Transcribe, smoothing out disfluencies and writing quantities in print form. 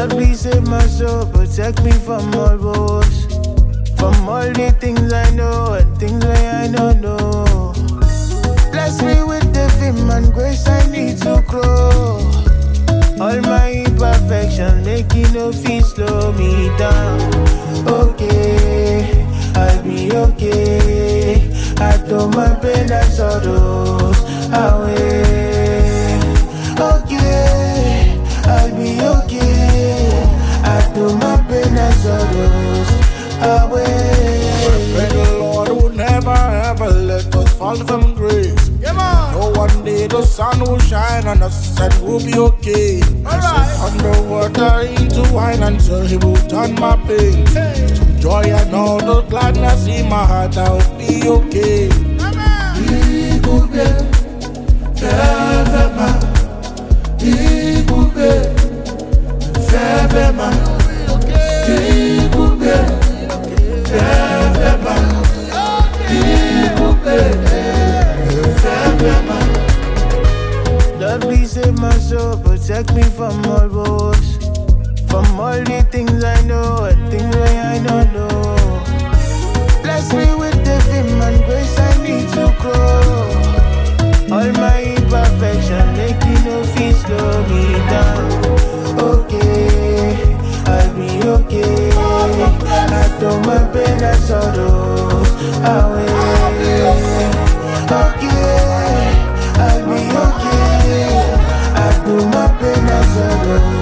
Lord, please save my soul, protect me from all woes, from all the things I know and things I don't know. Bless me with the fame and grace I need to grow. All my imperfections make it no feel slow me down. Okay, I'll be okay. I throw my pain and sorrows away. Okay, I'll be okay. I throw my pain and sorrows away. Pray the Lord will never ever let us fall from grace. No one day the sun will shine on us and we'll be okay. Underwater into wine and so he will turn my pain to joy and all the gladness in my heart. I'll be okay. Lord, please save my soul, protect me from all woes, from all the things I know and things I don't know. Bless me with the fame and grace I need to grow. All my imperfections make it no feel slow me down. Okay, I'll be okay. I throw my pain and sorrows away. Okay, I'll be okay. I do my pain and sorrow